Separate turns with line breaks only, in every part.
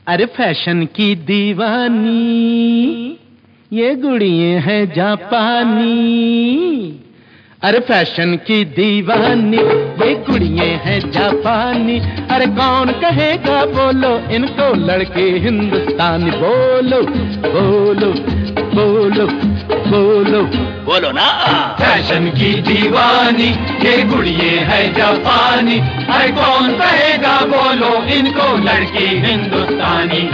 अरे फैशन की दीवानी ये गुड़िये हैं जापानी। अरे फैशन की दीवानी ये गुड़िये हैं जापानी। अरे कौन कहेगा बोलो इनको लड़के हिंदुस्तानी। बोलो बोलो बोलो बोलो
बोलो ना। फैशन की दीवानी ये गुड़िये है जापानी। अरे कौन कहेगा बोलो इनको लड़की हिंदुस्तानी।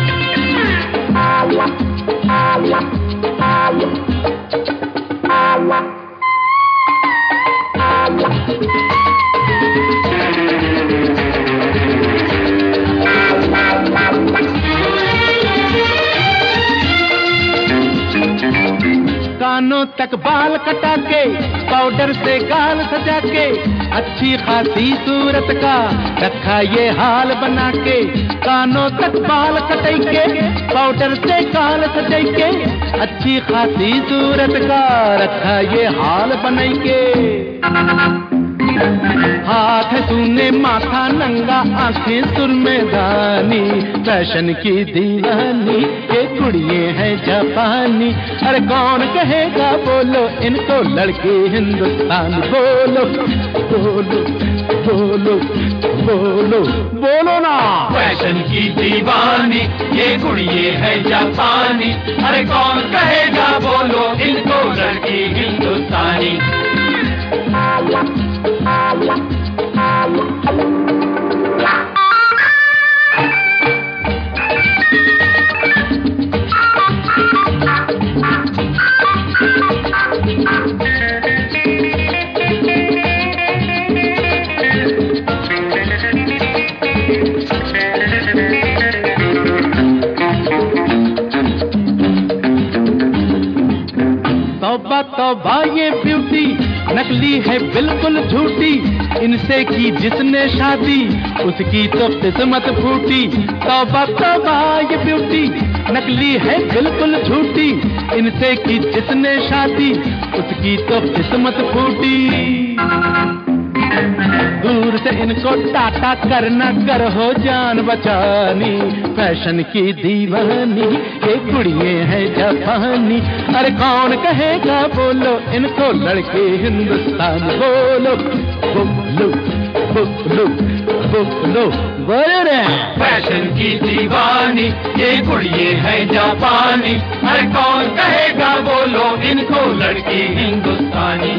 कानों तक बाल कटा के पाउडर से गाल सजा के अच्छी खासी सूरत का रखा ये हाल बना के। कानों तक बाल कटाई के पाउडर से गाल सजाई के अच्छी खासी सूरत का रखा ये हाल बनाई के। हाथ सूने माथा नंगा आंखें सुरमेदानी। फैशन की दीवानी ये कुड़िये हैं जापानी। अरे कौन कहेगा बोलो इनको लड़के हिंदुस्तान। बोलो बोलो बोलो बोलो बोलो ना।
फैशन की दीवानी ये गुड़िये है जापानी। अरे कौन कहेगा बोलो इनको लड़की हिंदुस्तानी।
तौबा तौबा ये ब्यूटी नकली है बिल्कुल झूठी। इनसे की जिसने शादी उसकी तो किस्मत फूटी। तौबा तौबा ये ब्यूटी नकली है बिल्कुल झूठी। इनसे की जिसने शादी उसकी तो किस्मत फूटी। दूर से इनको टाटा करना कर हो जान बचानी। फैशन की दीवानी ये कुड़िये हैं जापानी। अरे कौन कहेगा बोलो इनको लड़के हिंदुस्तान। बोलो बोलो बोलो बोलो बोलो रे।
फैशन की दीवानी ये गुड़िये है जापानी। अरे कौन कहेगा बोलो इनको लड़की हिंदुस्तानी।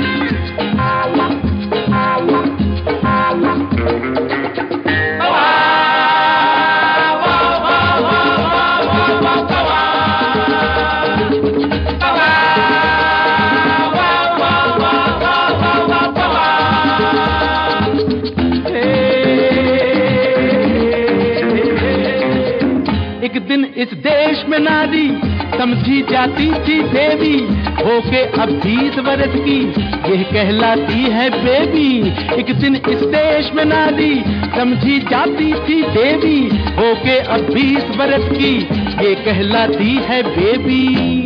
एक दिन इस देश में नारी समझी जाती थी देवी। होके अब 20 वर्ष की यह कहलाती है बेबी। एक दिन इस देश में नारी समझी जाती थी देवी। होके अब 20 वर्ष की ये कहलाती है बेबी।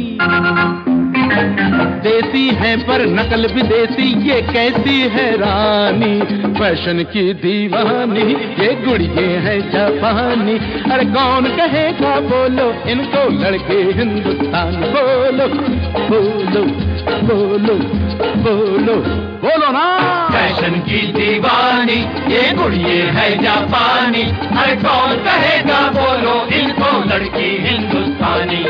देसी है पर नकल विदेशी ये कैसी है रानी। फैशन की दीवानी ये गुड़िये है जापानी। अरे कौन कहेगा बोलो इनको लड़के हिंदुस्तान। बोलो बोलो बोलो बोलो बोलो ना।
फैशन की दीवानी ये गुड़िये है जापानी। अरे कौन कहेगा बोलो इनको लड़की हिंदुस्तानी।